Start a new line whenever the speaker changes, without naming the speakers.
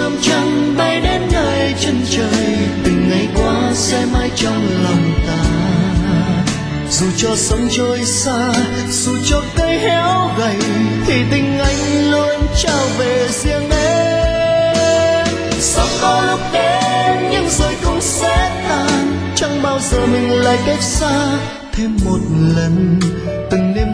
ngắm trăng bay đến nơi chân trời, từng ngày qua sẽ mãi trong lòng ta. Dù cho sông trôi xa, dù cho cây héo gầy, thì tình anh luôn trao về riêng em. Sắp có lúc đến nhưng rồi cũng sẽ tan, chẳng bao giờ mình lại cách xa thêm một lần. Từng niềm